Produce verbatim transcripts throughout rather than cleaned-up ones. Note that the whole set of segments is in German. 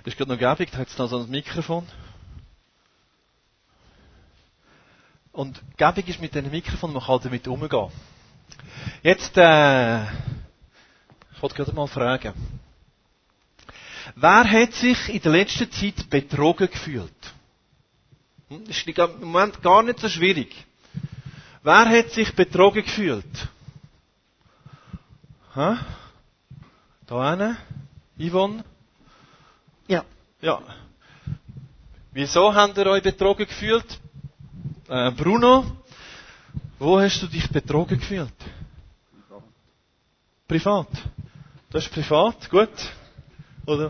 Ist gerade noch gäbig, da hat es da so ein Mikrofon. Und gäbig ist mit diesem Mikrofon, man kann damit umgehen. Jetzt, äh, ich wollte gerade mal fragen. Wer hat sich in der letzten Zeit betrogen gefühlt? Hm, das ist im Moment gar nicht so schwierig. Wer hat sich betrogen gefühlt? Hä? Da hinten? Yvonne? Ja. Ja. Wieso habt ihr euch betrogen gefühlt? Äh, Bruno, wo hast du dich betrogen gefühlt? Privat. Privat? Das ist privat, gut. Oder?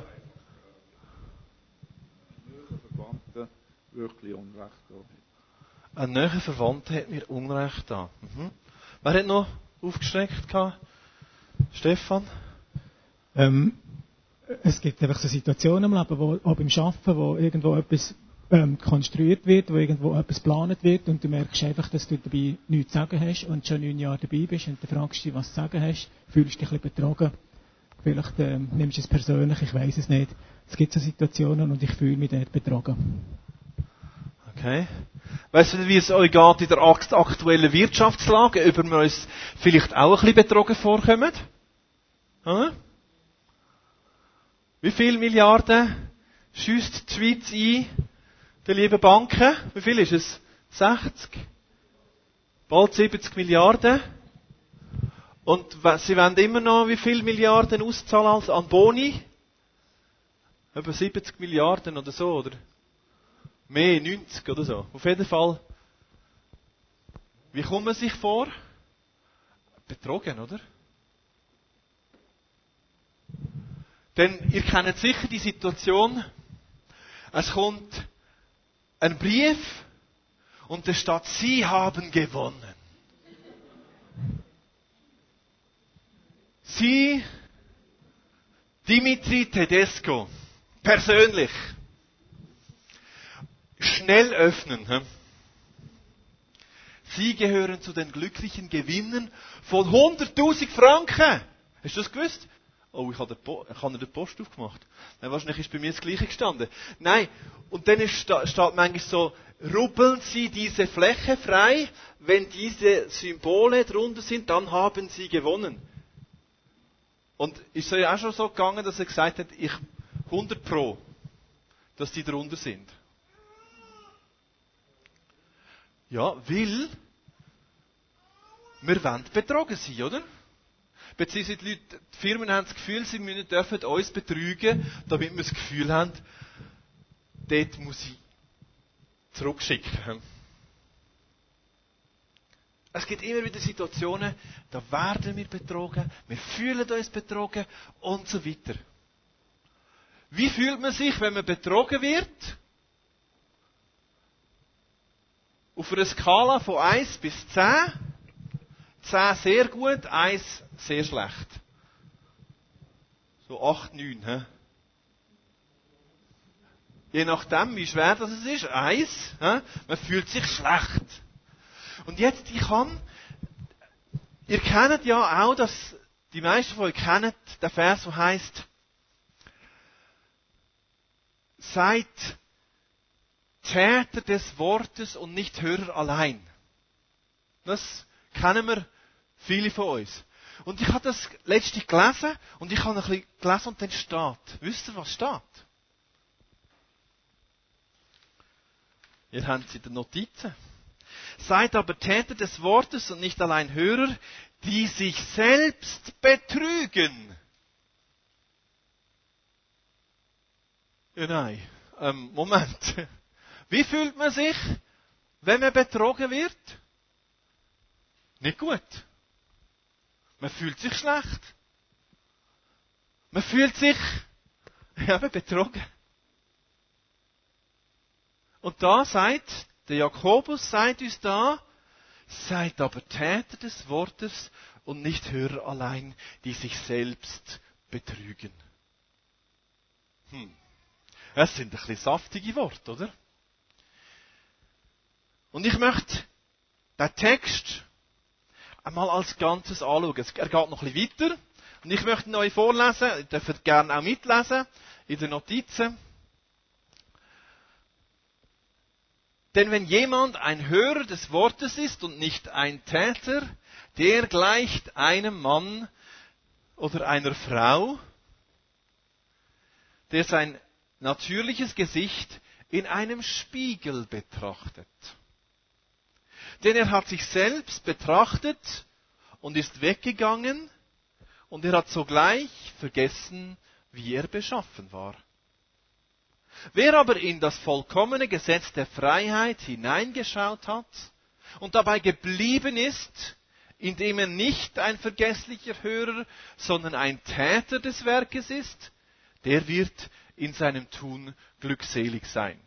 Ein näherer Verwandter wirklich Unrecht da. Ein näherer Verwandter hat mir Unrecht da. Mhm. Wer hat noch aufgestreckt gehabt? Stefan? Ähm, es gibt einfach so Situationen im Leben, wo, auch beim Arbeiten, wo irgendwo etwas ähm, konstruiert wird, wo irgendwo etwas geplant wird und du merkst einfach, dass du dabei nichts zu sagen hast und schon neun Jahre dabei bist und du fragst dich, was du zu sagen hast, fühlst dich ein bisschen betrogen. Vielleicht ähm, nimmst du es persönlich, ich weiß es nicht. Es gibt so Situationen und ich fühle mich dort betrogen. Okay. Weißt du, wie es euch geht in der aktuellen Wirtschaftslage, über wir uns vielleicht auch ein bisschen betrogen vorkommen? Hm? Wie viele Milliarden schießt die Schweiz ein, die lieben Banken? Wie viel ist es? sechzig? Bald siebzig Milliarden? Und sie wollen immer noch wie viele Milliarden auszahlen als an Boni? Etwa siebzig Milliarden oder so, oder? Mehr, neunzig oder so. Auf jeden Fall. Wie kommt man sich vor? Betrogen, oder? Denn ihr kennt sicher die Situation, es kommt ein Brief und da steht, Sie haben gewonnen. Sie, Dimitri Tedesco, persönlich, schnell öffnen. He? Sie gehören zu den glücklichen Gewinnern von hunderttausend Franken. Hast du das gewusst? Oh, ich habe den, den Post aufgemacht. Nein, wahrscheinlich ist bei mir das Gleiche gestanden. Nein, und dann ist, steht manchmal so, rubbeln Sie diese Fläche frei, wenn diese Symbole drunter sind, dann haben Sie gewonnen. Und ist es ja auch schon so gegangen, dass er gesagt hat, ich hundert Pro, dass die drunter sind. Ja, weil wir wollen betrogen sein, oder? Beziehungsweise die, Leute, die Firmen haben das Gefühl, sie müssen, dürfen uns betrügen, damit wir das Gefühl haben, dort muss ich zurückschicken. Es gibt immer wieder Situationen, da werden wir betrogen, wir fühlen uns betrogen und so weiter. Wie fühlt man sich, wenn man betrogen wird? Auf einer Skala von eins bis zehn. zehn sehr gut, eins sehr schlecht. So acht, neun. He? Je nachdem, wie schwer das ist, eins. He? Man fühlt sich schlecht. Und jetzt, ich kann, ihr kennt ja auch, dass die meisten von euch kennen den Vers, der heißt, seid Täter des Wortes und nicht Hörer allein. Das kennen wir viele von uns. Und ich habe das letztens gelesen und ich habe ein bisschen gelesen und dann steht. Wisst ihr, was steht? Ihr habt es in den Notizen. Seid aber Täter des Wortes und nicht allein Hörer, die sich selbst betrügen. Ja, nein. Ähm, Moment. Wie fühlt man sich, wenn man betrogen wird? Nicht gut. Man fühlt sich schlecht. Man fühlt sich ja, betrogen. Und da sagt, der Jakobus sagt uns da, seid aber Täter des Wortes und nicht Hörer allein, die sich selbst betrügen. Hm. Das sind ein bisschen saftige Worte, oder? Und ich möchte den Text einmal als Ganzes anschauen. Er geht noch ein bisschen weiter. Und ich möchte ihn euch vorlesen. Ihr dürft gerne auch mitlesen in den Notizen. Denn wenn jemand ein Hörer des Wortes ist und nicht ein Täter, der gleicht einem Mann oder einer Frau, der sein natürliches Gesicht in einem Spiegel betrachtet. Denn er hat sich selbst betrachtet und ist weggegangen, und er hat sogleich vergessen, wie er beschaffen war. Wer aber in das vollkommene Gesetz der Freiheit hineingeschaut hat und dabei geblieben ist, indem er nicht ein vergesslicher Hörer, sondern ein Täter des Werkes ist, der wird in seinem Tun glückselig sein.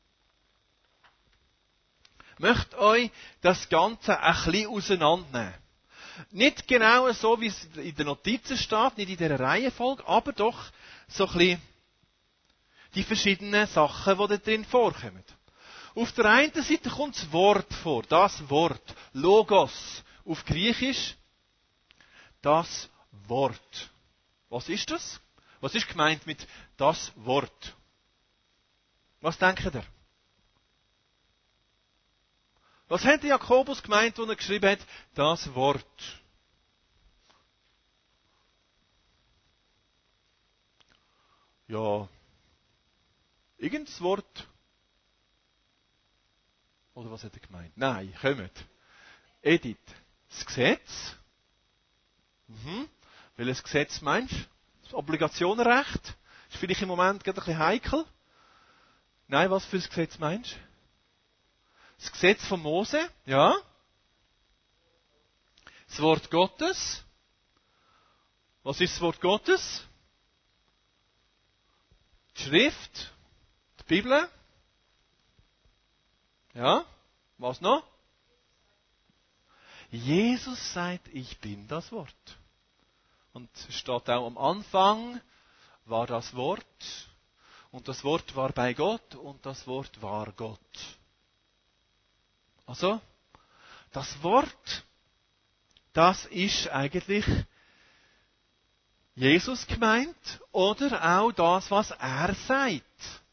Ich möchte euch das Ganze ein bisschen auseinandernehmen. Nicht genau so, wie es in den Notizen steht, nicht in dieser Reihenfolge, aber doch so ein bisschen die verschiedenen Sachen, die da drin vorkommen. Auf der einen Seite kommt das Wort vor, das Wort, Logos, auf Griechisch, das Wort. Was ist das? Was ist gemeint mit das Wort? Was denkt ihr? Was hat Jakobus gemeint, als er geschrieben hat, das Wort? Ja, irgendein Wort. Oder was hat er gemeint? Nein, kommt. Edith, das Gesetz. Mhm. Welches Gesetz meinst du? Das Obligationenrecht? Das ist vielleicht im Moment gerade ein bisschen heikel. Nein, was für ein Gesetz meinst du? Das Gesetz von Mose, ja. Das Wort Gottes. Was ist das Wort Gottes? Die Schrift, die Bibel. Ja. Was noch? Jesus sagt, ich bin das Wort. Und es steht auch am Anfang, war das Wort. Und das Wort war bei Gott und das Wort war Gott. Also, das Wort, das ist eigentlich Jesus gemeint oder auch das, was er sagt.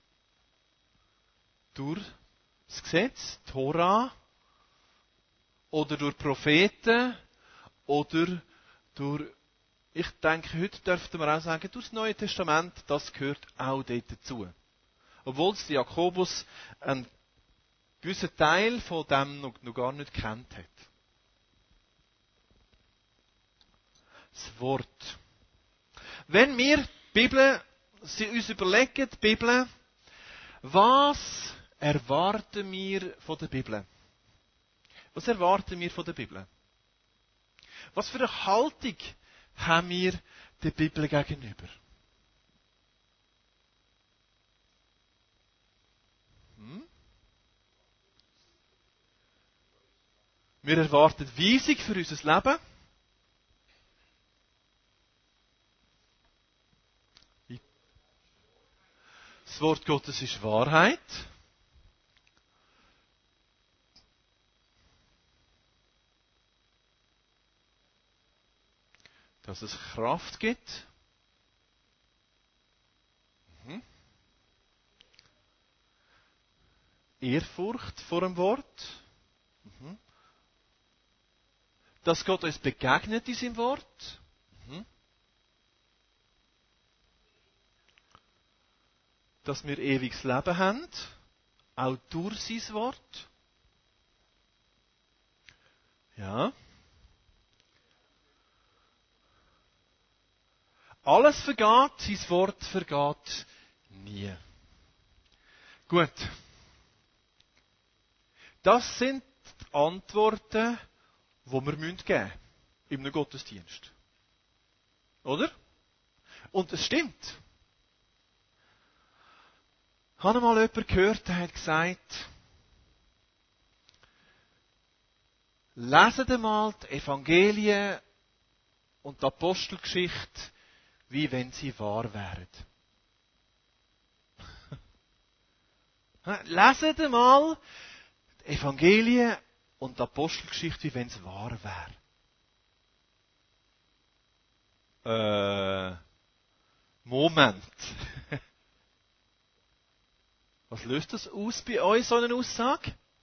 Durch das Gesetz, Tora, oder durch Propheten, oder durch, ich denke, heute dürften wir auch sagen, durch das Neue Testament, das gehört auch dort dazu. Obwohl es Jakobus ein gewissen Teil von dem noch, noch gar nicht kennt hat. Das Wort. Wenn wir die Bibel, sie uns überlegen, die Bibel, was erwarten wir von der Bibel? Was erwarten wir von der Bibel? Was für eine Haltung haben wir der Bibel gegenüber? Hm? Wir erwarten Weisung für unser Leben. Das Wort Gottes ist Wahrheit. Dass es Kraft gibt. Mhm. Ehrfurcht vor dem Wort. Mhm. Dass Gott uns begegnet in seinem Wort. Mhm. Dass wir ewiges Leben haben. Auch durch sein Wort. Ja. Alles vergeht, sein Wort vergeht nie. Gut. Das sind die Antworten, die wir geben müssen im Gottesdienst. Oder? Und es stimmt. Ich habe mal jemanden gehört, der hat gesagt, leset einmal die Evangelien und die Apostelgeschichte, wie wenn sie wahr wären. Leset einmal die Evangelien und die Apostelgeschichte, wie wenn es wahr wäre. Äh, Moment. Was löst das aus bei euch, so eine Aussage?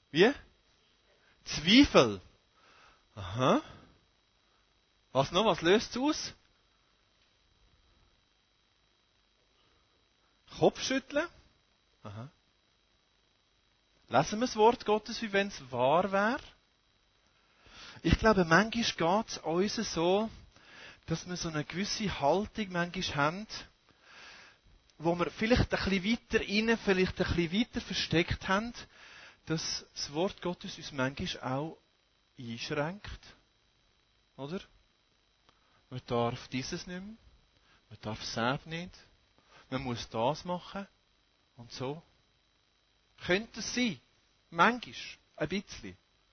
Wie? Zweifel. Aha. Was noch? Was löst es aus? Kopfschütteln. Aha. Lesen wir das Wort Gottes, wie wenn es wahr wäre? Ich glaube, manchmal geht es uns so, dass wir so eine gewisse Haltung manchmal haben, wo wir vielleicht ein bisschen weiter rein, vielleicht ein bisschen weiter versteckt haben, dass das Wort Gottes uns manchmal auch einschränkt. Oder? Man darf dieses nicht mehr, man darf das nicht, man muss das machen und so. Könnte es sein, manchmal, ein bisschen.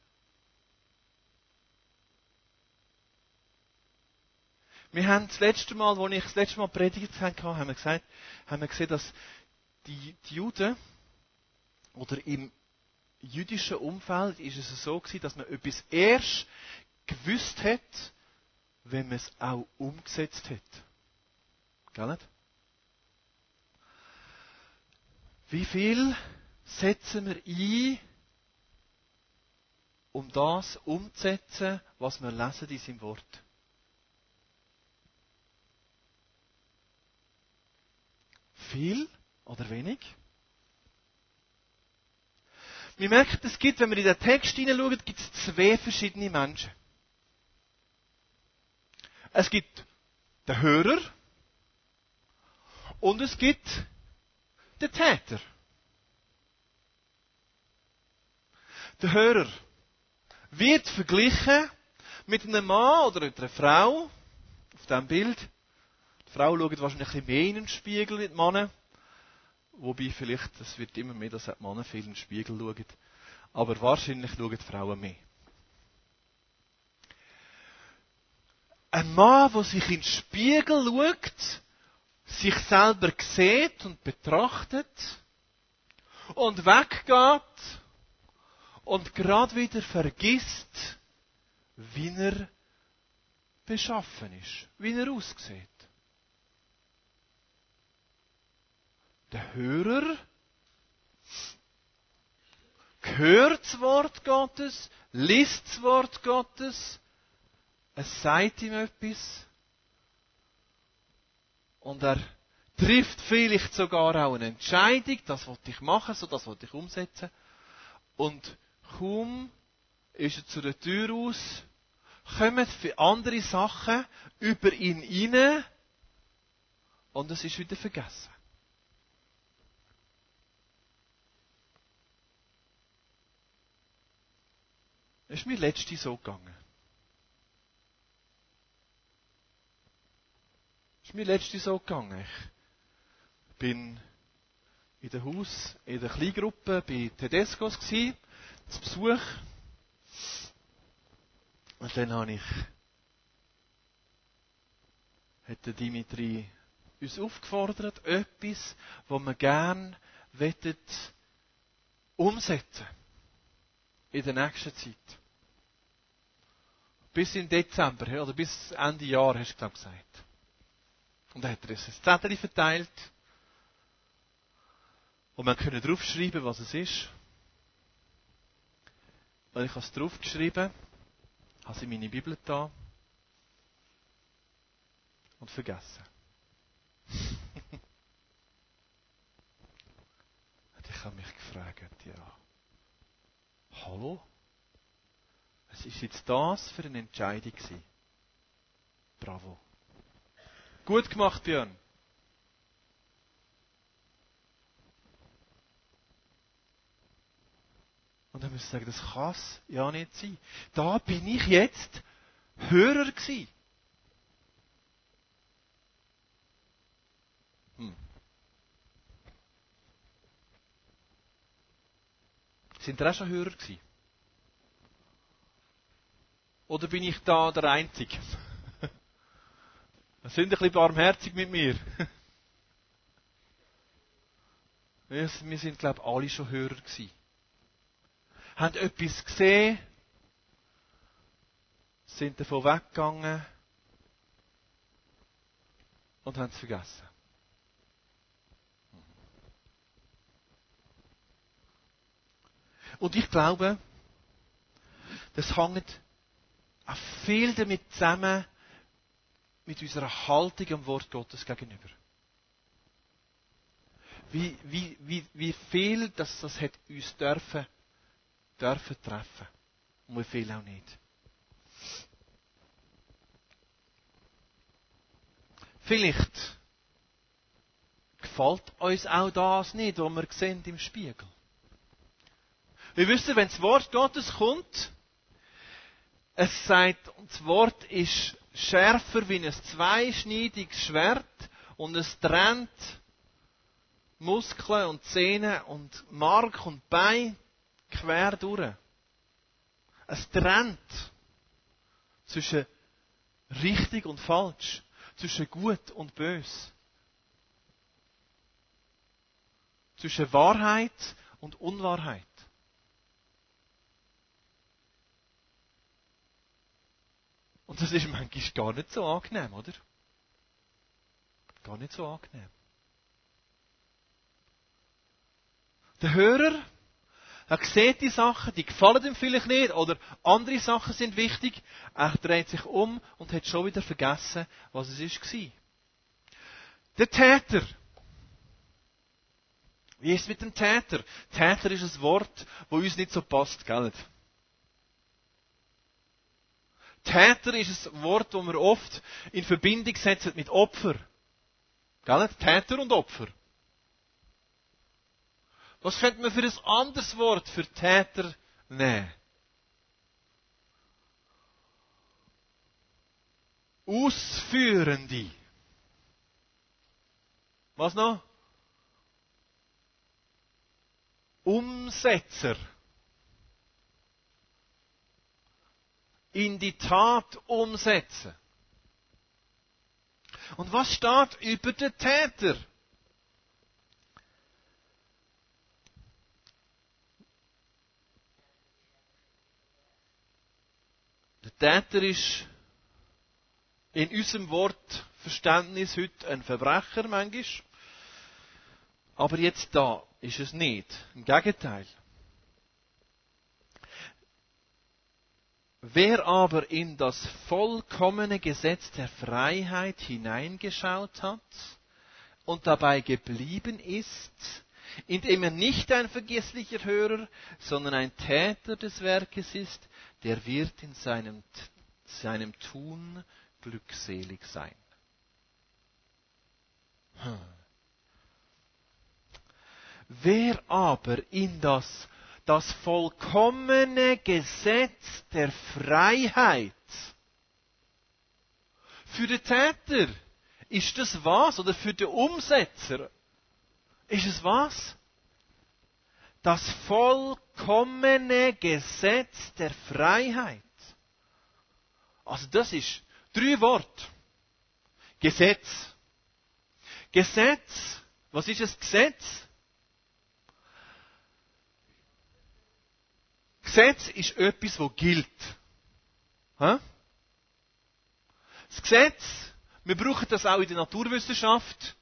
Wir haben das letzte Mal, als ich das letzte Mal predigt habe, haben wir gesagt, haben wir gesehen, dass die, die Juden oder im jüdischen Umfeld ist es so gewesen, dass man etwas erst gewusst hat, wenn man es auch umgesetzt hat. Gell nicht? Wie viel setzen wir ein, um das umzusetzen, was wir lesen in seinem Wort? Viel oder wenig? Wir merken, es gibt, wenn wir in den Text hineinschauen, gibt es zwei verschiedene Menschen. Es gibt den Hörer und es gibt den Täter. Der Hörer wird verglichen mit einem Mann oder mit einer Frau auf diesem Bild. Die Frau schaut wahrscheinlich ein bisschen mehr in den Spiegel wie die Männer. Wobei vielleicht, es wird immer mehr, dass die Männer viel in den Spiegel schauen. Aber wahrscheinlich schauen die Frauen mehr. Ein Mann, der sich in den Spiegel schaut, sich selber sieht und betrachtet und weggeht und gerade wieder vergisst, wie er beschaffen ist, wie er aussieht. Der Hörer hört das Wort Gottes, liest das Wort Gottes, es sagt ihm etwas und er trifft vielleicht sogar auch eine Entscheidung, das will ich machen, so das will ich umsetzen. Und kaum ist er zu der Tür aus, kommen für andere Sachen über ihn hinein und es ist wieder vergessen. Es ist mir letzte so gegangen. Es ist mir letzte so gegangen. Ich bin in der Haus, in der Kleingruppe bei Tedescos gsi, zu Besuch. Und dann habe ich, hat der Dimitri uns aufgefordert, etwas, was wir gerne umsetzen in der nächsten Zeit. Bis in Dezember, oder bis Ende Jahr, hast du gesagt. Und dann hat er uns ein Zettel verteilt. Und wir können draufschreiben, was es ist. Und ich habe es draufgeschrieben, habe es in meine Bibel da und vergessen. Und ich habe mich gefragt, ja, hallo? Was ist jetzt das für eine Entscheidung gewesen? Bravo. Gut gemacht, Björn. Und dann muss ich sagen, das kann es ja nicht sein. Da bin ich jetzt Hörer gewesen. Hm. Sind ihr auch schon Hörer gewesen? Oder bin ich da der Einzige? Sind ein bisschen barmherzig mit mir. Wir sind, glaube ich, alle schon Hörer gewesen. Haben etwas gesehen, sind davon weggegangen und haben es vergessen. Und ich glaube, das hängt auch viel damit zusammen, mit unserer Haltung am Wort Gottes gegenüber. Wie, wie, wie, wie viel das, das hat uns dürfen, dürfen treffen. Und wie viel auch nicht. Vielleicht gefällt uns auch das nicht, was wir sehen im Spiegel. Wir wissen, wenn das Wort Gottes kommt, es sagt, das Wort ist schärfer wie ein zweischneidiges Schwert und es trennt Muskeln und Zähne und Mark und Bein quer durch. Es trennt zwischen richtig und falsch, zwischen gut und bös, zwischen Wahrheit und Unwahrheit. Und das ist manchmal gar nicht so angenehm, oder? Gar nicht so angenehm. Der Hörer, er sieht die Sachen, die gefallen ihm vielleicht nicht, oder andere Sachen sind wichtig. Er dreht sich um und hat schon wieder vergessen, was es war. Der Täter. Wie ist es mit dem Täter? Täter ist ein Wort, das uns nicht so passt, gell? Täter ist ein Wort, das wir oft in Verbindung setzen mit Opfer. Gell? Täter und Opfer. Was könnte man für ein anderes Wort für Täter nehmen? Ausführende. Was noch? Umsetzer. In die Tat umsetzen. Und was steht über den Täter? Der Täter ist in unserem Wortverständnis heute ein Verbrecher manchmal. Aber jetzt da ist es nicht. Im Gegenteil. Wer aber in das vollkommene Gesetz der Freiheit hineingeschaut hat und dabei geblieben ist, indem er nicht ein vergesslicher Hörer, sondern ein Täter des Werkes ist, der wird in seinem, seinem Tun glückselig sein. Hm. Wer aber in das, das vollkommene Gesetz der Freiheit, für den Täter ist das was? Oder für den Umsetzer ist es was? Das vollkommene Gesetz der Freiheit. Also das ist drei Worte. Gesetz. Gesetz. Was ist das Gesetz? Gesetz ist etwas, das gilt. Das Gesetz, wir brauchen das auch in der Naturwissenschaft.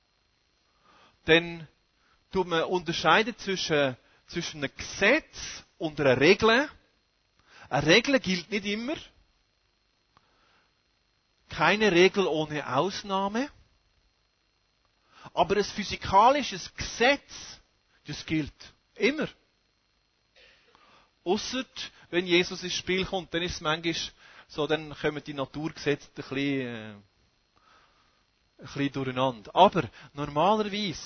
Denn tut man unterscheiden zwischen, zwischen einem Gesetz und einer Regel. Eine Regel gilt nicht immer. Keine Regel ohne Ausnahme. Aber ein physikalisches Gesetz, das gilt immer. Ausser, wenn Jesus ins Spiel kommt, dann ist es manchmal so, dann kommen die Naturgesetze ein bisschen, äh, ein bisschen durcheinander. Aber normalerweise,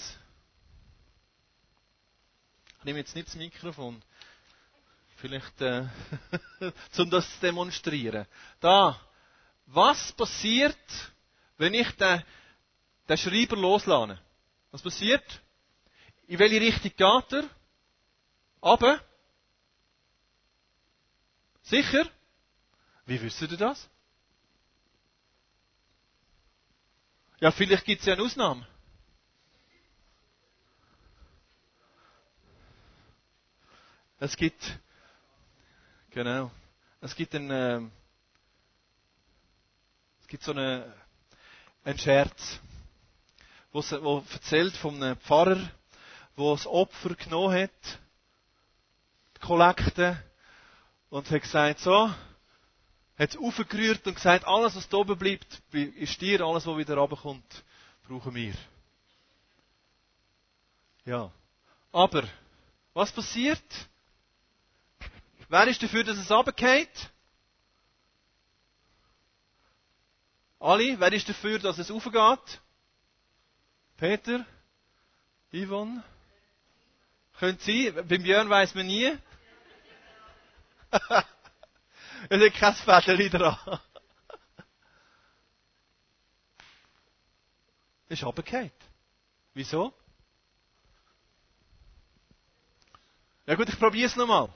ich nehme jetzt nicht das Mikrofon, vielleicht, äh, um das zu demonstrieren. Da, was passiert, wenn ich den, den Schreiber loslasse? Was passiert? In welche Richtung geht er? Aber sicher? Wie wisst ihr das? Ja, vielleicht gibt es ja eine Ausnahme. Es gibt, genau, es gibt ein, äh, es gibt so eine, einen Scherz, wo, wo erzählt von einem Pfarrer, der das Opfer genommen hat, die Kollekte und hat gesagt, so, hat es aufgerührt und gesagt, alles, was da oben bleibt, ist dir, alles, was wieder runterkommt, brauchen wir. Ja. Aber, was passiert? Wer ist dafür, dass es runtergeht? Alle? Wer ist dafür, dass es aufgeht? Peter? Yvonne? Könnte sein. Beim Björn weiss man nie. Es hat kein Fädeli dran. Es ist runtergefallen. Wieso? Ja gut, ich probiere es nochmal.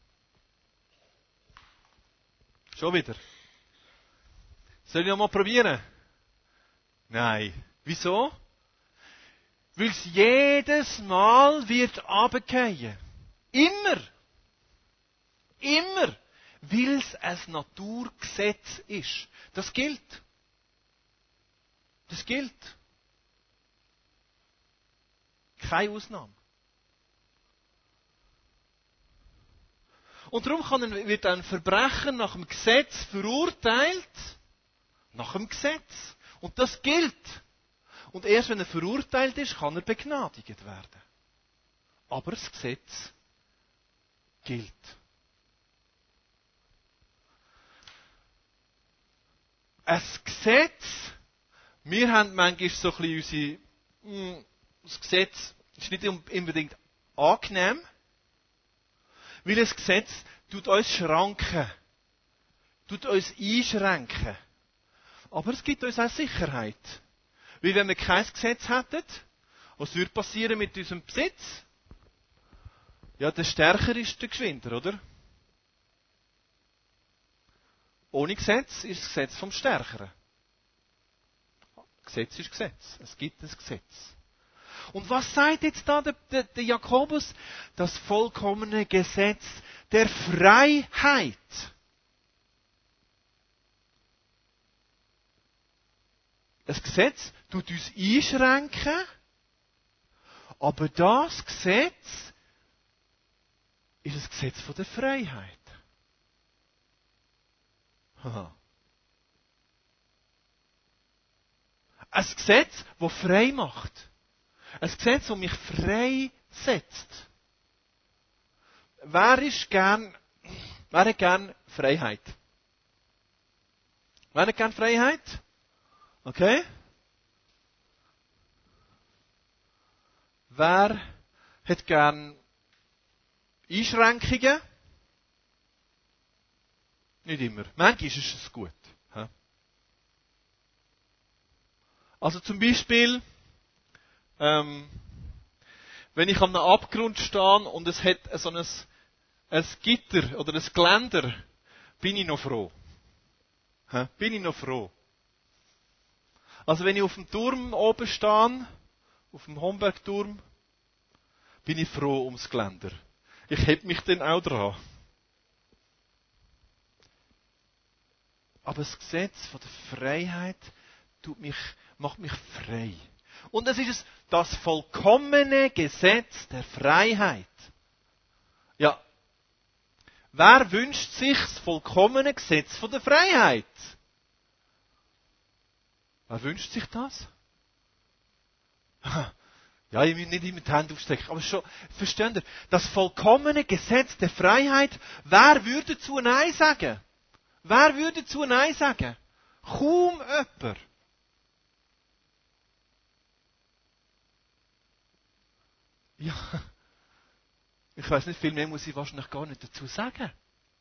Schon wieder. Soll ich nochmal probieren? Nein. Wieso? Weil es jedes Mal wird runterfallen. Immer. Immer. Weil es ein Naturgesetz ist. Das gilt. Das gilt. Keine Ausnahme. Und darum kann ein, wird ein Verbrecher nach dem Gesetz verurteilt. Nach dem Gesetz. Und das gilt. Und erst wenn er verurteilt ist, kann er begnadigt werden. Aber das Gesetz gilt. Ein Gesetz, wir haben manchmal so ein bisschen unsere, das Gesetz ist nicht unbedingt angenehm, weil das Gesetz tut uns schranken, tut uns einschränken. Aber es gibt uns auch Sicherheit. Weil wenn wir kein Gesetz hätten, was würde passieren mit unserem Besitz? Ja, der Stärker ist der Geschwinder, oder? Ohne Gesetz ist das Gesetz vom Stärkeren. Gesetz ist Gesetz. Es gibt ein Gesetz. Und was sagt jetzt da der, der, der Jakobus? Das vollkommene Gesetz der Freiheit. Das Gesetz tut uns einschränken, aber das Gesetz ist das Gesetz von der Freiheit. Haha. Ein Gesetz, das frei macht. Ein Gesetz, das mich frei setzt. Wer ist gern, wer hat gern Freiheit? Wer hat gern Freiheit? Okay? Wer hat gern Einschränkungen? Nicht immer. Manchmal ist es gut. Also zum Beispiel, ähm, wenn ich an einem Abgrund stehe und es hat so ein, ein Gitter oder ein Geländer, bin ich noch froh. Hä? Bin ich noch froh. Also wenn ich auf dem Turm oben stehe, auf dem Hombergturm, bin ich froh ums Geländer. Ich heb mich dann auch dran. Aber das Gesetz von der Freiheit tut mich, macht mich frei. Und es ist das vollkommene Gesetz der Freiheit. Ja. Wer wünscht sich das vollkommene Gesetz von der Freiheit? Wer wünscht sich das? Ja, ich will nicht immer die Hände aufstecken, aber schon, versteht ihr? Das vollkommene Gesetz der Freiheit, wer würde zu Nein sagen? Wer würde zu Nein sagen? Kaum jemand. Ja, ich weiß nicht, viel mehr muss ich wahrscheinlich gar nicht dazu sagen.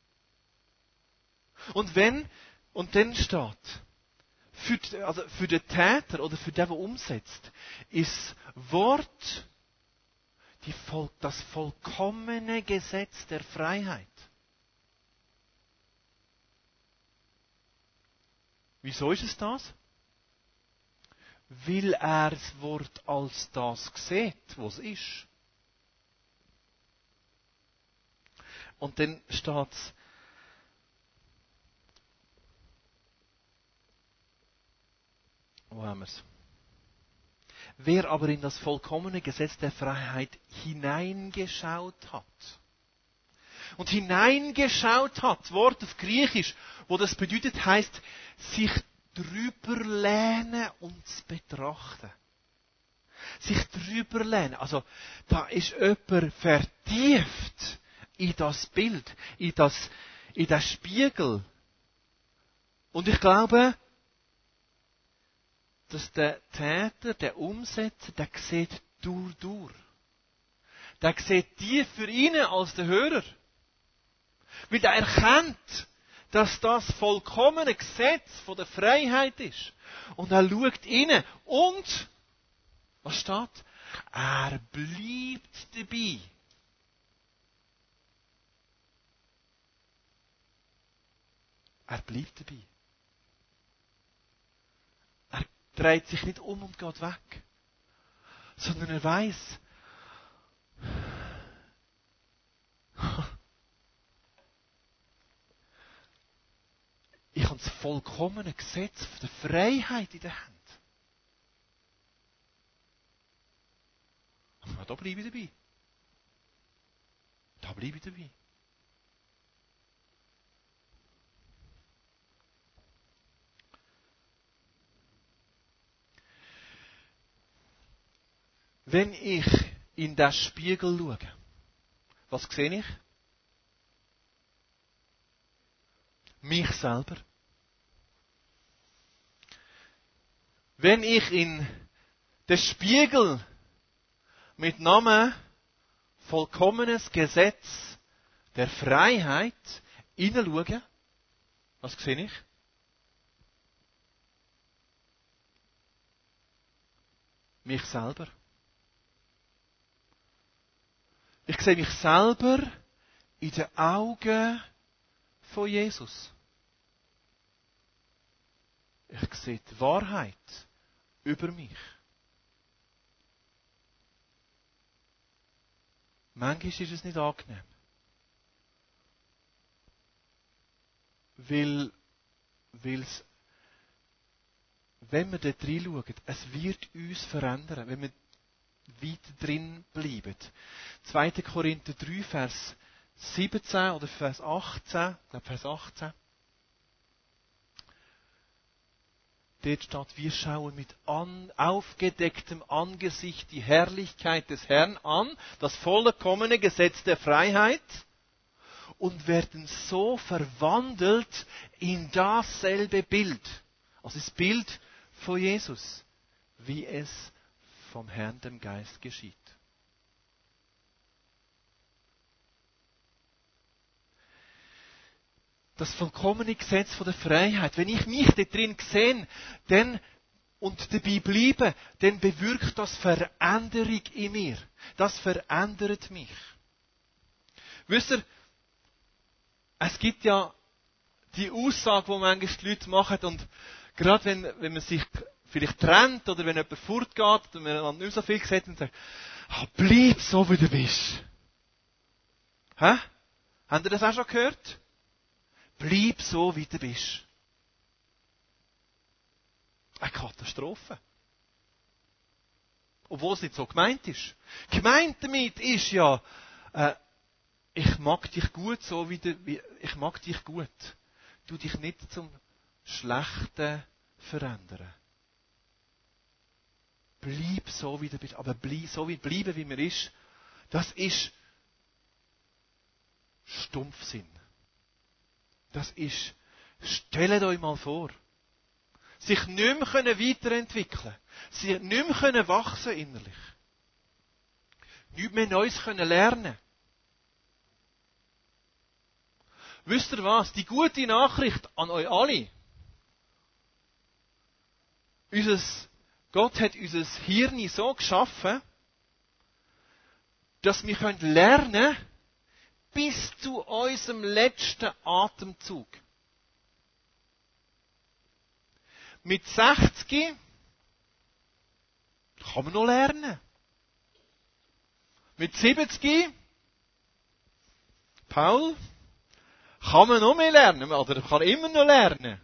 Und wenn, und dann steht, für, also für den Täter oder für den, der umsetzt, ist Wort die, das vollkommene Gesetz der Freiheit. Wieso ist es das? Weil er das Wort als das sieht, was es ist. Und dann steht es, wo haben wir es? Wer aber in das vollkommene Gesetz der Freiheit hineingeschaut hat. und hineingeschaut hat. Das Wort auf Griechisch, wo das bedeutet, heisst, sich drüber lehnen und zu betrachten. Sich drüber lehnen. Also, da ist jemand vertieft in das Bild, in das, in den Spiegel. Und ich glaube, dass der Täter, der Umsetzer, der sieht durch, durch. Der sieht tiefer rein als der Hörer. Weil er erkennt, dass das vollkommene Gesetz von der Freiheit ist. Und er schaut rein. Und, was steht? Er bleibt dabei. Er bleibt dabei. Er dreht sich nicht um und geht weg. Sondern er weiß, ich habe das vollkommene Gesetz der Freiheit in der Hand. Aber da bleibe ich dabei. Da bleibe ich dabei. Wenn ich in den Spiegel schaue, was sehe ich? Mich selber. Wenn ich in den Spiegel mit Namen vollkommenes Gesetz der Freiheit hineinschaue, was sehe ich? Mich selber. Ich sehe mich selber in den Augen von Jesus. Ich sehe die Wahrheit über mich. Manchmal ist es nicht angenehm. Weil, weil es, wenn wir dort reinschauen, es wird uns verändern, wenn wir weiter drin bleiben. zweiter Korinther drei, Vers siebzehn oder Vers achtzehn, ich glaube Vers achtzehn. Dort steht, wir schauen mit an, aufgedecktem Angesicht die Herrlichkeit des Herrn an, das vollkommene Gesetz der Freiheit, und werden so verwandelt in dasselbe Bild, also das Bild von Jesus, wie es vom Herrn, dem Geist, geschieht. Das vollkommene Gesetz von der Freiheit. Wenn ich mich da drin sehe, dann und dabei bleibe, dann bewirkt das Veränderung in mir. Das verändert mich. Wisst ihr, es gibt ja die Aussage, die manchmal die Leute machen, und gerade wenn, wenn man sich vielleicht trennt oder wenn jemand fortgeht und man nicht so viel sieht und sagt, ah, bleib so, wie du bist. Hä? Habt ihr das auch schon gehört? Bleib so, wie du bist. Eine Katastrophe. Obwohl es nicht so gemeint ist. Gemeint damit ist ja, äh, ich mag dich gut, so wie, du, wie ich mag dich gut. Du dich nicht zum Schlechten verändern. Bleib so, wie du bist. Aber bleib, so wie bleiben, wie man ist, das ist Stumpfsinn. Das ist, stellt euch mal vor, sich nicht mehr weiterentwickeln können, sich nicht mehr wachsen innerlich, nichts mehr Neues lernen können. Wisst ihr was? Die gute Nachricht an euch alle. Unser, Gott hat unser Hirn so geschaffen, dass wir lernen können, bis zu unserem letzten Atemzug. Mit sechzig kann man noch lernen. Mit siebzig, Paul, kann man noch mehr lernen, oder kann immer noch lernen.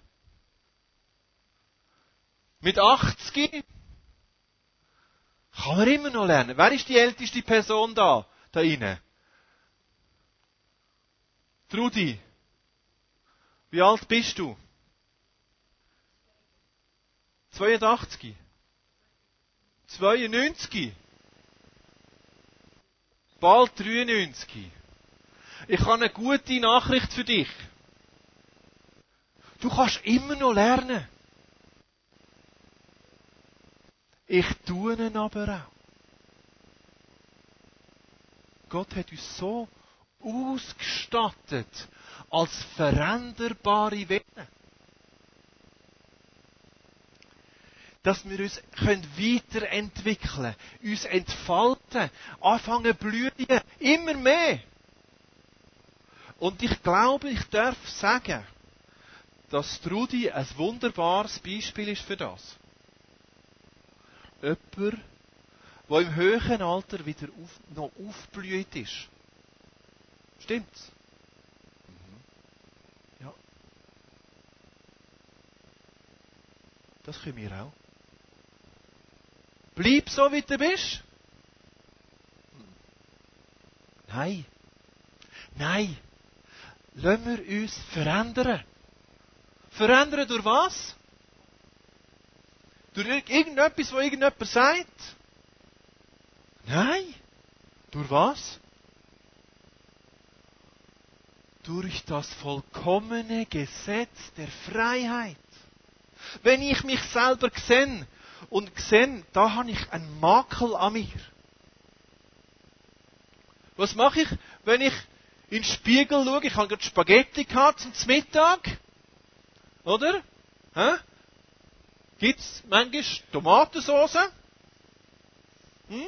Mit achtzig kann man immer noch lernen. Wer ist die älteste Person da, da innen? Trudi, wie alt bist du? zweiundachtzig? zweiundneunzig? Bald dreiundneunzig? Ich habe eine gute Nachricht für dich. Du kannst immer noch lernen. Ich tue ihn aber auch. Gott hat uns so ausgestattet als veränderbare Wesen, dass wir uns weiterentwickeln können, uns entfalten, anfangen zu blühen, immer mehr. Und ich glaube, ich darf sagen, dass Trudi ein wunderbares Beispiel ist für das. Jemand, der im höheren Alter wieder auf, noch aufblüht ist. Stimmt's? Mhm. Ja. Das können wir auch. Bleib so, wie du bist. Nein. Nein. Lassen wir uns verändern. Verändern durch was? Durch irgendetwas, was irgendjemand sagt? Nein. Durch was? Durch das vollkommene Gesetz der Freiheit. Wenn ich mich selber sehe und sehe, da habe ich einen Makel an mir. Was mache ich, wenn ich in den Spiegel schaue? Ich habe gerade Spaghetti gehabt zum Mittag. Oder? Gibt es manchmal Tomatensauce? Hm?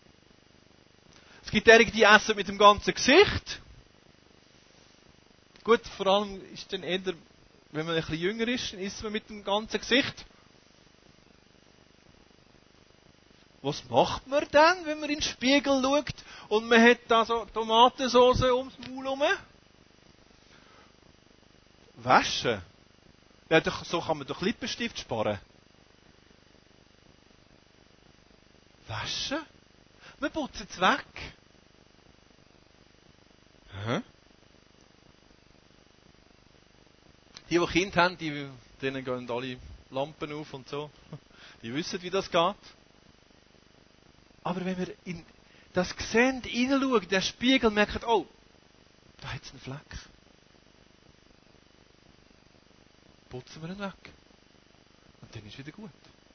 Es gibt einige, die essen mit dem ganzen Gesicht. Gut, vor allem ist dann eher, wenn man ein bisschen jünger ist, dann isst man mit dem ganzen Gesicht. Was macht man dann, wenn man in den Spiegel schaut und man hat da so Tomatensauce ums Maul herum? Waschen. Ja, so kann man doch Lippenstift sparen. Waschen? Wir putzen es weg. Hä? Die, die Kinder haben, die, denen gehen alle Lampen auf und so. Die wissen, wie das geht. Aber wenn wir in das Gesehen hineinschauen, in den Spiegel, merken, oh, da hat es einen Fleck. Putzen wir ihn weg. Und dann ist es wieder gut.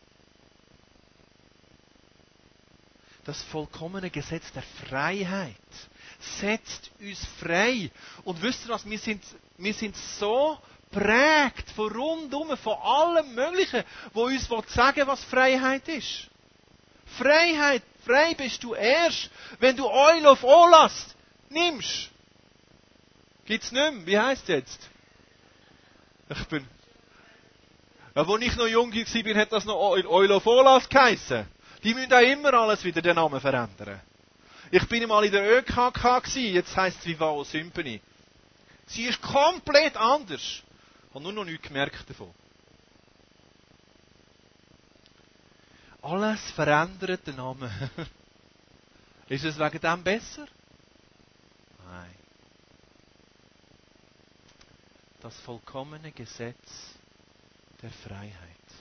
Das vollkommene Gesetz der Freiheit setzt uns frei. Und wisst ihr was, wir sind, wir sind so prägt von rundum, von allem Möglichen, wo uns sagen will, was Freiheit ist. Freiheit, frei bist du erst, wenn du Oil of Olas nimmst. Gibt's nicht mehr? Wie heisst es jetzt? Ich bin... Ja, als ich noch jung war, hat das noch Oil of Olas geheissen. Die müssen auch immer alles wieder den Namen verändern. Ich bin mal in der Ö K K gewesen, jetzt heisst es Vivao Symphony. Sie ist komplett anders. Ich habe nur noch nichts gemerkt davon. Alles verändert den Namen. Ist es wegen dem besser? Nein. Das vollkommene Gesetz der Freiheit.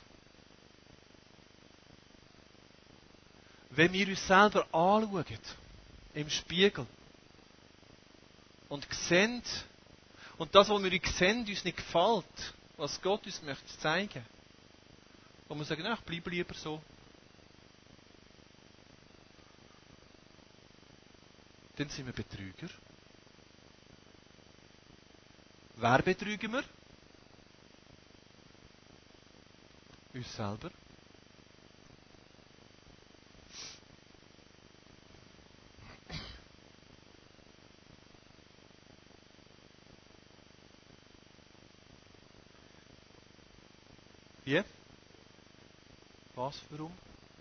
Wenn wir uns selber anschauen, im Spiegel, und sehen, und das, was wir uns sehen, uns nicht gefällt, was Gott uns möchte zeigen, und wir sagen, ach, ich bleibe lieber so, dann sind wir Betrüger. Wer betrügen wir? Uns selber. Wie? Was, warum?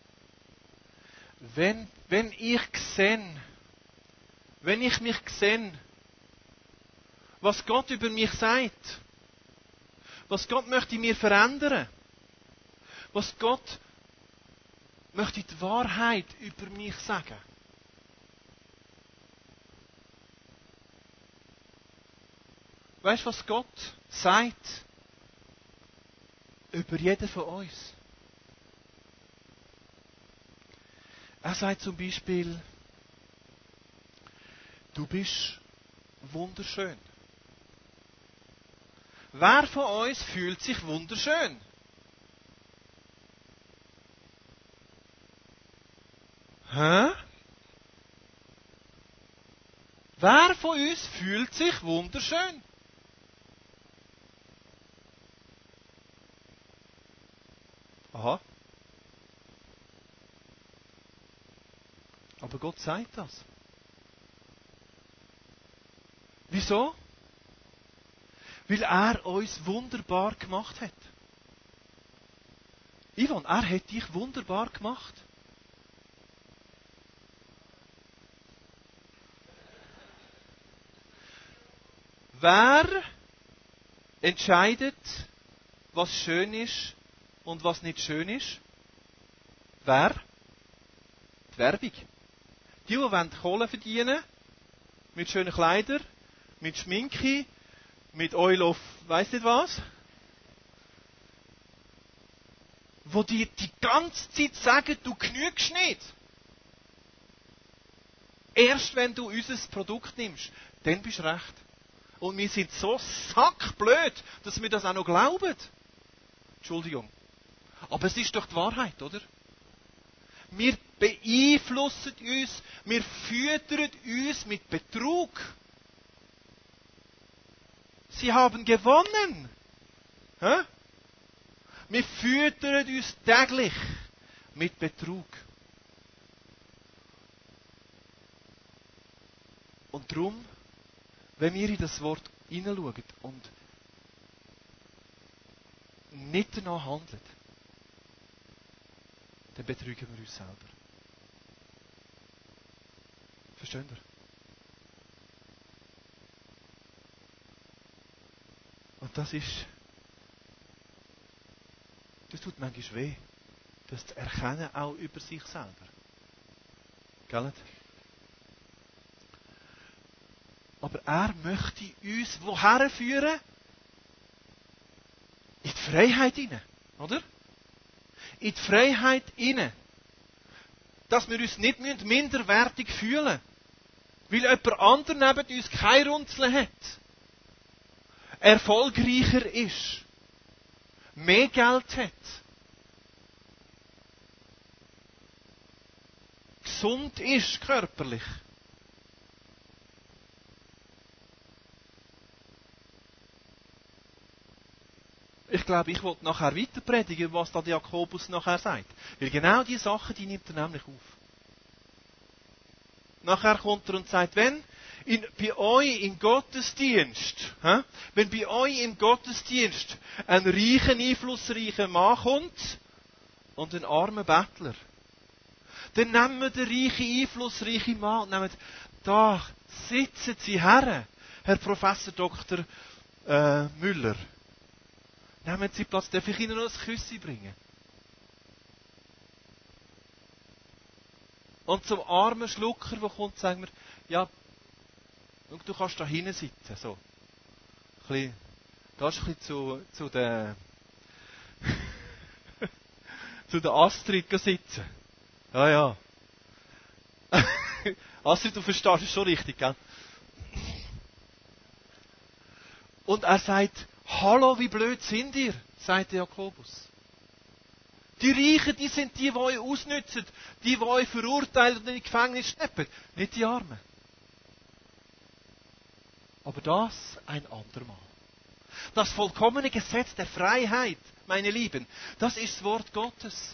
Wenn, wenn ich sehe, wenn ich mich sehe, was Gott über mich sagt, was Gott möchte in mir verändern, was Gott möchte die Wahrheit über mich sagen. Weißt du, was Gott sagt über jeden von uns? Er sagt zum Beispiel, du bist wunderschön. Wer von uns fühlt sich wunderschön? Hä? Wer von uns fühlt sich wunderschön? Aha. Aber Gott sagt das. Wieso? Weil er uns wunderbar gemacht hat. Ivan, er hat dich wunderbar gemacht. Wer entscheidet, was schön ist und was nicht schön ist? Wer? Die Werbung. Die, die wollen Kohle verdienen, mit schönen Kleidern, mit Schminke, mit Oil of weiss nicht was, wo dir die ganze Zeit sagen, du genügst nicht. Erst wenn du unser Produkt nimmst, dann bist du recht. Und wir sind so sackblöd, dass wir das auch noch glauben. Entschuldigung. Aber es ist doch die Wahrheit, oder? Wir beeinflussen uns, wir füttern uns mit Betrug. Sie haben gewonnen. Hä? Wir füttern uns täglich mit Betrug. Und darum, wenn wir in das Wort hineinschauen und nicht danach handeln, dann betrügen wir uns selber. Versteht ihr? Und das ist, das tut manchmal weh, das zu erkennen, auch über sich selber. Gell? Aber er möchte uns woher führen? In die Freiheit hinein, oder? In die Freiheit hinein. Dass wir uns nicht minderwertig fühlen. Weil jemand anderer neben uns kein Runzeln hat. Erfolgreicher ist. Mehr Geld hat. Gesund ist körperlich. Ich glaube, ich wollte nachher weiter predigen, was da der Jakobus nachher sagt. Weil genau diese Sachen, die nimmt er nämlich auf. Nachher kommt er und sagt, wenn in, bei euch im Gottesdienst, hä, wenn bei euch im Gottesdienst ein reicher, einflussreicher Mann kommt und ein armer Bettler, dann nehmen wir den reichen, einflussreichen Mann und nehmen, da sitzen Sie her, Herr Professor Doktor äh, Müller. Nehmen Sie Platz, darf ich Ihnen noch ein Küsschen bringen? Und zum armen Schlucker, der kommt, sagen wir, ja, du kannst da hinten sitzen, so. Ein bisschen, gehst ein bisschen zu, zu der, zu der Astrid sitzen. Ja, ja. Astrid, du verstehst es schon richtig, gell? Und er sagt, hallo, wie blöd sind ihr? Sagt Jakobus. Die Reichen, die sind die, die euch ausnützen, die, die euch verurteilen und in die Gefängnis schleppen. Nicht die Armen. Aber das ein andermal. Das vollkommene Gesetz der Freiheit, meine Lieben, das ist das Wort Gottes.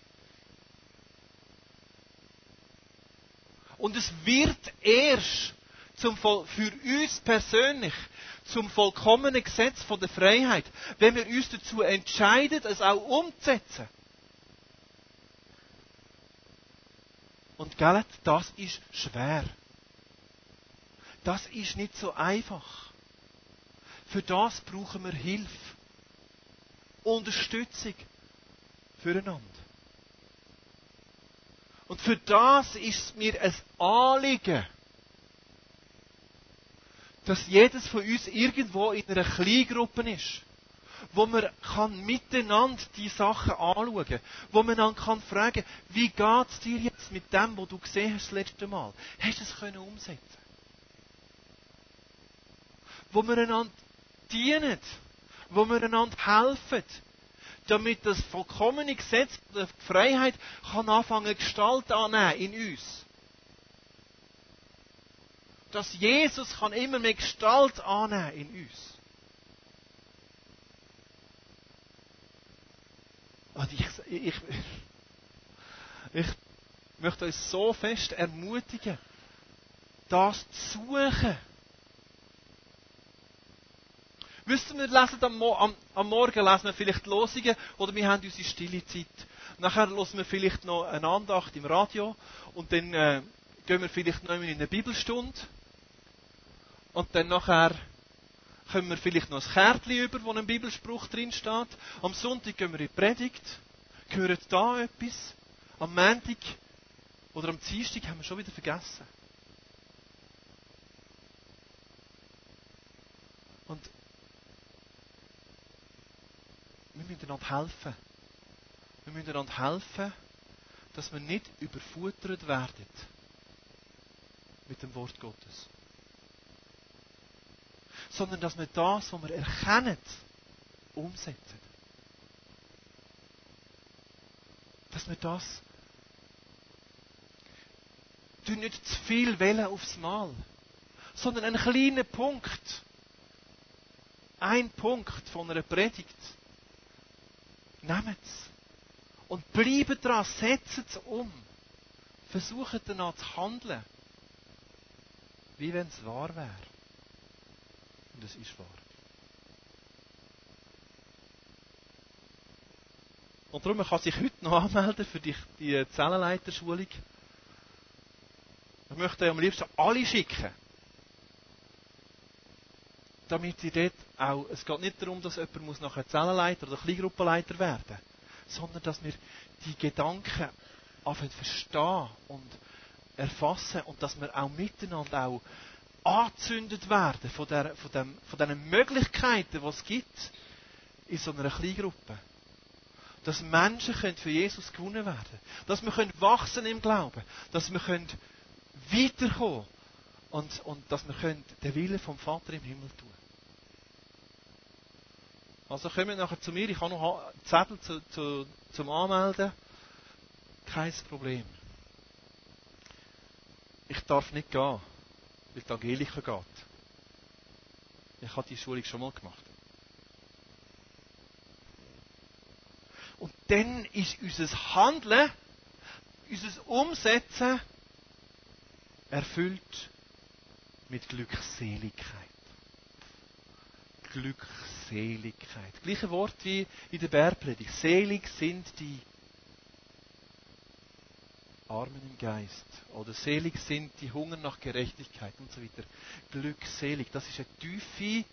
Und es wird erst zum, für uns persönlich zum vollkommenen Gesetz von der Freiheit, wenn wir uns dazu entscheiden, es auch umzusetzen. Und gell, das ist schwer. Das ist nicht so einfach. Für das brauchen wir Hilfe. Unterstützung füreinander. Und für das ist es mir ein Anliegen, dass jedes von uns irgendwo in einer Kleingruppe ist, wo man kann miteinander die Sachen anschauen kann, wo man dann kann fragen, wie geht es dir jetzt mit dem, was du gesehen hast das letzte Mal? Hast du es können umsetzen? Wo wir einander dienen, wo wir einander helfen, damit das vollkommene Gesetz der Freiheit kann anfangen Gestalt annehmen in uns. Dass Jesus kann immer mehr Gestalt annehmen in uns. Und ich, ich, ich möchte uns so fest ermutigen, das zu suchen. Wisst ihr, wir lesen am, am, am Morgen lesen wir vielleicht Losungen oder wir haben unsere stille Zeit. Nachher hören wir vielleicht noch eine Andacht im Radio und dann äh, gehen wir vielleicht noch in eine Bibelstunde. Und dann nachher kommen wir vielleicht noch ein Kärtchen über, wo ein Bibelspruch drin steht. Am Sonntag gehen wir in die Predigt, hören da etwas. Am Montag oder am Dienstag haben wir schon wieder vergessen. Und wir müssen einander helfen. Wir müssen einander helfen, dass wir nicht überfuttert werden mit dem Wort Gottes. Sondern dass wir das, was wir erkennen, umsetzen. Dass wir das nicht zu viel wählen aufs Mal, sondern einen kleinen Punkt, ein Punkt von einer Predigt, nehmt es und bleibt dran, setzt es um. Versucht danach zu handeln, wie wenn es wahr wäre. Und es ist wahr. Und darum kann sich heute noch anmelden für die, die Zellenleiterschulung. Ich möchte am liebsten alle schicken. Damit ihr dort auch, es geht nicht darum, dass jemand muss nachher Zellenleiter oder Kleingruppenleiter werden muss, sondern dass wir die Gedanken anfangen verstehen und erfassen und dass wir auch miteinander auch angezündet werden von, der, von, dem, von den Möglichkeiten, die es gibt in so einer Kleingruppe. Dass Menschen können für Jesus gewonnen werden. Dass wir können wachsen im Glauben. Dass wir können weiterkommen. Und, und dass wir können den Willen vom Vater im Himmel tun. Also kommt nachher zu mir. Ich habe noch einen Zettel zu, zu, zum Anmelden. Kein Problem. Ich darf nicht gehen, weil die Angelika geht. Ich habe die Schulung schon mal gemacht. Und dann ist unser Handeln, unser Umsetzen erfüllt mit Glückseligkeit. Glückseligkeit. Gleiche Wort wie in der Bergpredigt. Selig sind die Armen im Geist. Oder selig sind die Hunger nach Gerechtigkeit und so weiter. Glückselig. Das ist eine tiefe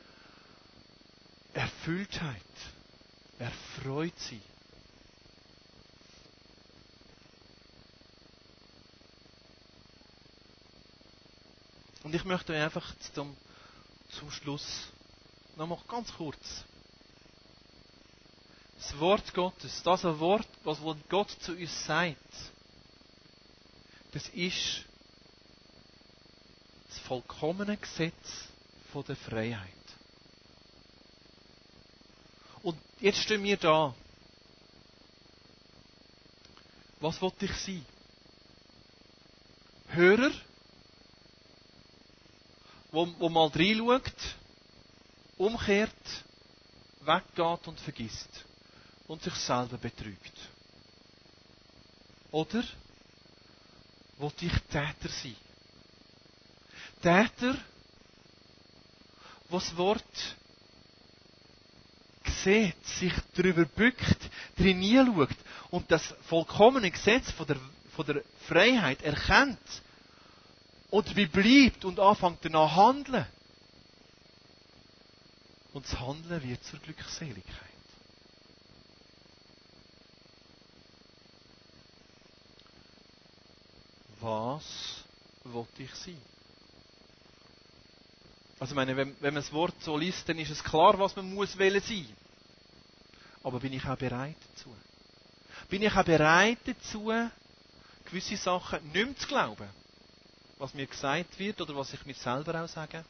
Erfülltheit. Erfreut sie. Und ich möchte euch einfach zum, zum Schluss nochmal ganz kurz das Wort Gottes, das ein Wort, was Gott zu uns sagt, das ist das vollkommene Gesetz von der Freiheit. Und jetzt stehen wir da. Was wollte ich sein? Hörer, wo, wo mal reinschaut, umkehrt, weggeht und vergisst und sich selber betrügt. Oder wollte ich Täter sein? Täter, was das Wort sieht, sich darüber bückt, drin hinschaut und das vollkommene Gesetz von der, von der Freiheit erkennt und dabei bleibt und anfängt danach zu handeln. Und das Handeln wird zur Glückseligkeit. Was wollte ich sein? Also ich meine, wenn, wenn man das Wort so liest, dann ist es klar, was man muss wollen sein. Aber bin ich auch bereit dazu? Bin ich auch bereit dazu, gewisse Sachen nicht mehr zu glauben? Was mir gesagt wird oder was ich mir selber auch sage?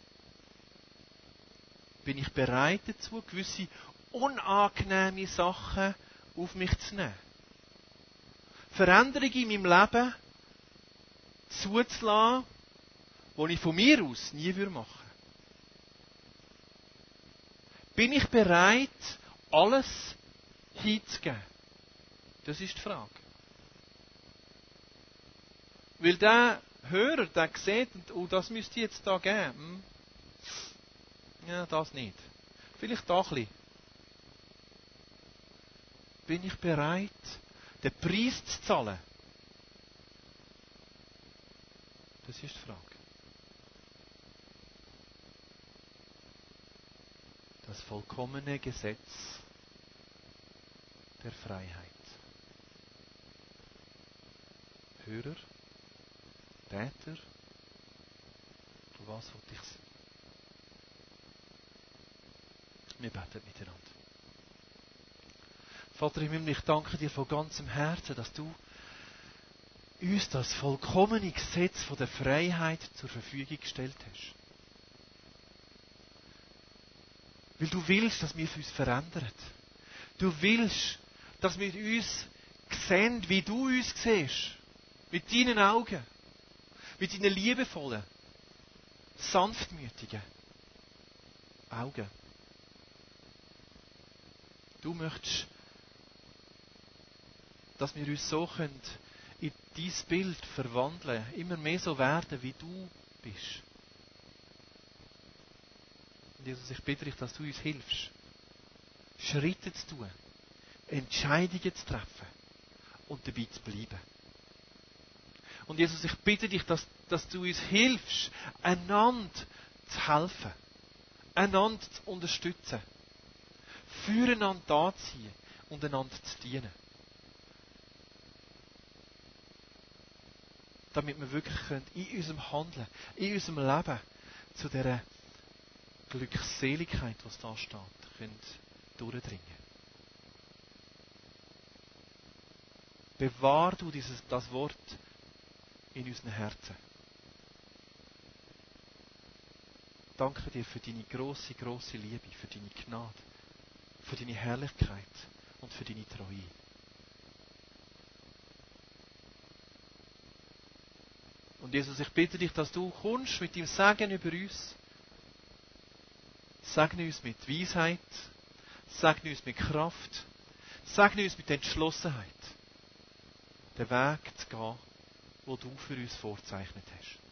Bin ich bereit dazu, gewisse unangenehme Sachen auf mich zu nehmen? Veränderungen in meinem Leben zuzulassen, die ich von mir aus nie machen würde. Bin ich bereit, alles hinzugeben? Das ist die Frage. Weil der Hörer, der sieht, oh, das müsste ich jetzt da geben. Hm? Ja, das nicht. Vielleicht da ein bisschen. Bin ich bereit, den Preis zu zahlen? Das ist die Frage. Das vollkommene Gesetz der Freiheit. Hörer, Täter, was wollte ich sein? Wir beten miteinander. Vater im Himmel, ich danke dir von ganzem Herzen, dass du uns das vollkommene Gesetz von der Freiheit zur Verfügung gestellt hast. Weil du willst, dass wir uns verändern. Du willst, dass wir uns sehen, wie du uns siehst. Mit deinen Augen. Mit deinen liebevollen, sanftmütigen Augen. Du möchtest, dass wir uns so können in dein Bild verwandeln, immer mehr so werden, wie du bist. Und Jesus, ich bitte dich, dass du uns hilfst, Schritte zu tun, Entscheidungen zu treffen und dabei zu bleiben. Und Jesus, ich bitte dich, dass, dass du uns hilfst, einander zu helfen, einander zu unterstützen, füreinander da zu sein und einander zu dienen. Damit wir wirklich in unserem Handeln, in unserem Leben zu dieser Glückseligkeit, die da steht, können durchdringen. Bewahr du dieses, das Wort in unseren Herzen. Danke dir für deine grosse, grosse Liebe, für deine Gnade, für deine Herrlichkeit und für deine Treue. Und Jesus, ich bitte dich, dass du kommst mit deinem Segen über uns. Segne uns mit Weisheit, segne uns mit Kraft, segne uns mit Entschlossenheit, den Weg zu gehen, den du für uns vorzeichnet hast.